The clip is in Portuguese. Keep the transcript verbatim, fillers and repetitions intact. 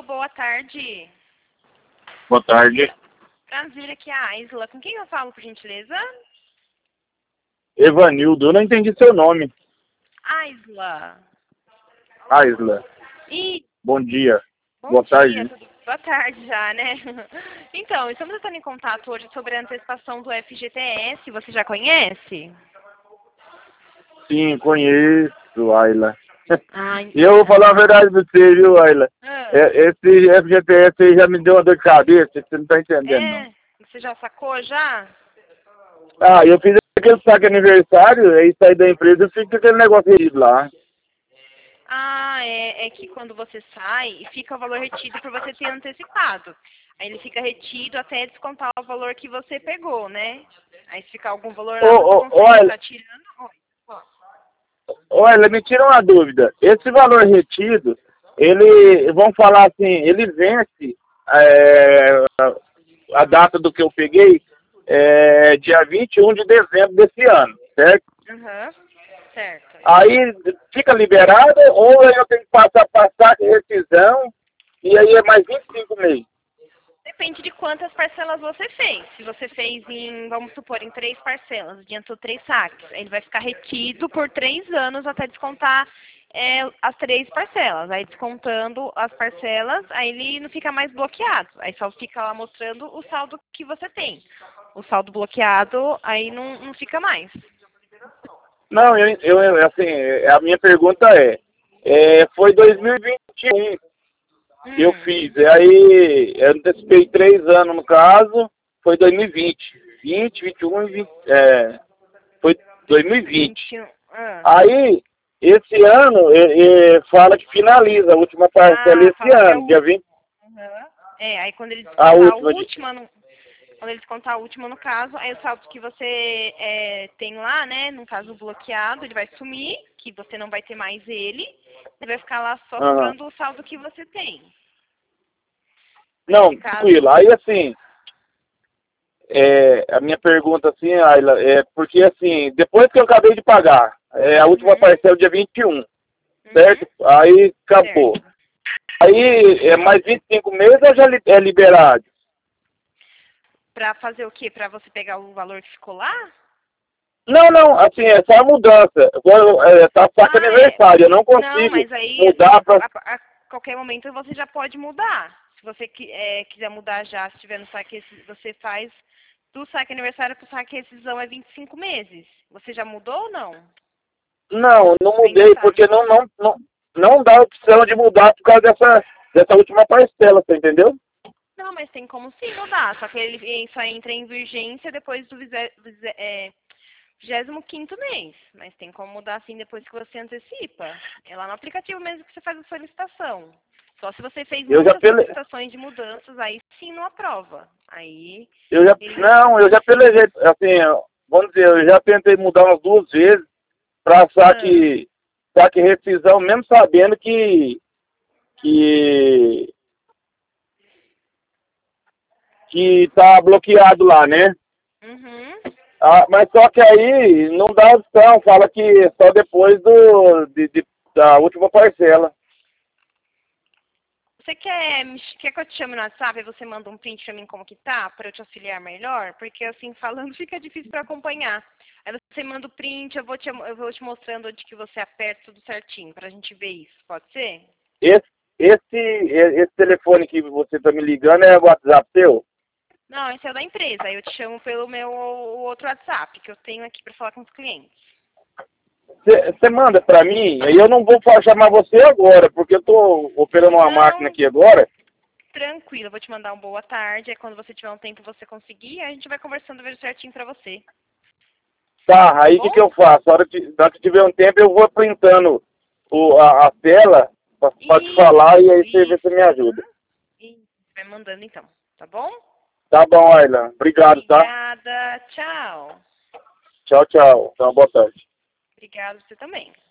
boa tarde. Boa tarde. Prazer, aqui é a Isla. Com quem eu falo, por gentileza? Evanildo, eu não entendi seu nome. Isla. Aisla. E Bom dia. bom Boa dia, tarde. tudo... boa tarde já, né? Então, estamos entrando em contato hoje sobre a antecipação do F G T S. Você já conhece? Sim, conheço, Aila. Ah, E eu vou falar a verdade pra você, viu, Aila? ah, É, esse F G T S aí já me deu uma dor de cabeça, você não tá entendendo, não. é, você já sacou já? Ah, eu fiz aquele saque aniversário, aí saí da empresa e fiz aquele negócio aí lá. Ah, é, é que quando você sai, fica o valor retido por você ter antecipado. Aí ele fica retido até descontar o valor que você pegou, né? Aí se ficar algum valor Ô, lá, você ô, ô, consegue Aila, estar tirando. Oi. ô, Aila, me tira uma dúvida. Esse valor retido, ele, vamos falar assim, ele vence é, a data do que eu peguei é dia vinte e um de dezembro desse ano, certo? Aham, certo. Aí fica liberado ou eu tenho que passar passar de rescisão e aí é mais vinte e cinco meses. Depende de quantas parcelas você fez. Se você fez em, vamos supor, em três parcelas, adiantou três saques, ele vai ficar retido por três anos até descontar é, as três parcelas. Aí descontando as parcelas, aí ele não fica mais bloqueado. Aí só fica lá mostrando o saldo que você tem. O saldo bloqueado, aí não, não fica mais. Não, eu, eu eu, assim, a minha pergunta é, é foi dois mil e vinte e um que eu Hum, fiz, e aí eu antecipei três anos no caso, foi dois mil e vinte, vinte, vinte e um e vinte, é, foi dois mil e vinte. vinte e um. Ah, Aí, esse ano, é, é, fala que finaliza a última parcela ah, esse fala até ano, o. dia vinte, Aham. É, aí quando ele a descontar a última de... última, não- quando ele descontar a última no caso, aí o saldo que você é, tem lá, né, no caso bloqueado, ele vai sumir, que você não vai ter mais ele, e vai ficar lá só Aham. sobrando o saldo que você tem. Não, Nesse tranquilo. caso, Aí, assim, é, a minha pergunta, assim, Ayla, é porque, assim, depois que eu acabei de pagar, é, a última uhum, parcela dia vinte e um, uhum, certo? Aí, acabou. certo. Aí, é mais vinte e cinco meses ou já li- é liberado? Pra fazer o quê? Pra você pegar o valor que ficou lá? Não, não, assim, é só a mudança. Agora, é, tá saca Ah, é. aniversário, eu não Não, consigo mas aí mudar para... a, a qualquer momento você já pode mudar. Se você qui- é, quiser mudar já, se tiver no saque, esse- você faz do saque aniversário para o saque rescisão é vinte e cinco meses. Você já mudou ou não? Não, não Ainda mudei, tá. porque não, não, não, não dá opção de mudar por causa dessa, dessa última parcela, você entendeu? Não, mas tem como sim mudar. Só que ele só entra em vigência depois do vise- vise- é, vigésimo quinto mês. Mas tem como mudar assim depois que você antecipa. É lá no aplicativo mesmo que você faz a solicitação. Só se você fez Eu já muitas pele... solicitações de mudanças, aí sim não aprova. Aí eu já, ele. não, eu já pelejei, assim, vamos dizer, eu já tentei mudar umas duas vezes para Ah, saque, saque rescisão, mesmo sabendo que, que, que tá bloqueado lá, né? uhum. Ah, mas só que aí não dá opção, fala que só depois do, de, de- da última parcela. Você quer, me ch- quer que eu te chame no WhatsApp e você manda um print pra mim como que tá, pra eu te auxiliar melhor? Porque assim, falando fica difícil pra acompanhar. Aí você manda o print, eu vou te, eu vou te mostrando onde que você aperta tudo certinho, pra gente ver isso. Pode ser? Esse, esse, esse telefone que você tá me ligando é o WhatsApp seu? Não, esse é o da empresa. Aí eu te chamo pelo meu o outro WhatsApp, que eu tenho aqui pra falar com os clientes. Você manda para mim, aí eu não vou fa- chamar você agora, porque eu tô operando uma máquina Não, aqui agora. tranquilo, eu vou te mandar um boa tarde. Aí quando você tiver um tempo você conseguir, a gente vai conversando, ver certinho pra você. Tá, Tá aí o que, bom? que eu faço? A hora que, na hora que tiver um tempo eu vou printando o, a, a tela para te falar e Isso, aí você vê se isso. me ajuda. E vai mandando então, tá bom? Tá bom, Ayla. Obrigado, tá? Obrigada, tchau. Tchau, tchau. Então, boa tarde. Obrigada você também.